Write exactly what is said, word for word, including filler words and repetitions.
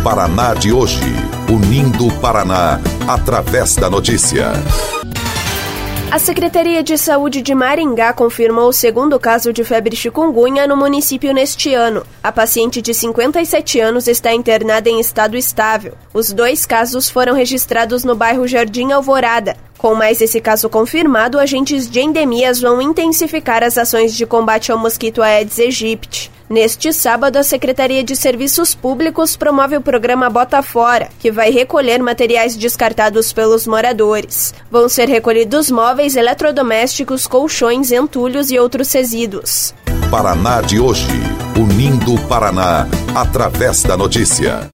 Paraná de hoje, unindo o Paraná através da notícia. A Secretaria de Saúde de Maringá confirmou o segundo caso de febre chikungunya no município neste ano. A paciente de cinquenta e sete anos está internada em estado estável. Os dois casos foram registrados no bairro Jardim Alvorada. Com mais esse caso confirmado, agentes de endemias vão intensificar as ações de combate ao mosquito Aedes aegypti. Neste sábado, a Secretaria de Serviços Públicos promove o programa Bota Fora, que vai recolher materiais descartados pelos moradores. Vão ser recolhidos móveis, eletrodomésticos, colchões, entulhos e outros resíduos. Paraná de hoje, unindo o Paraná através da notícia.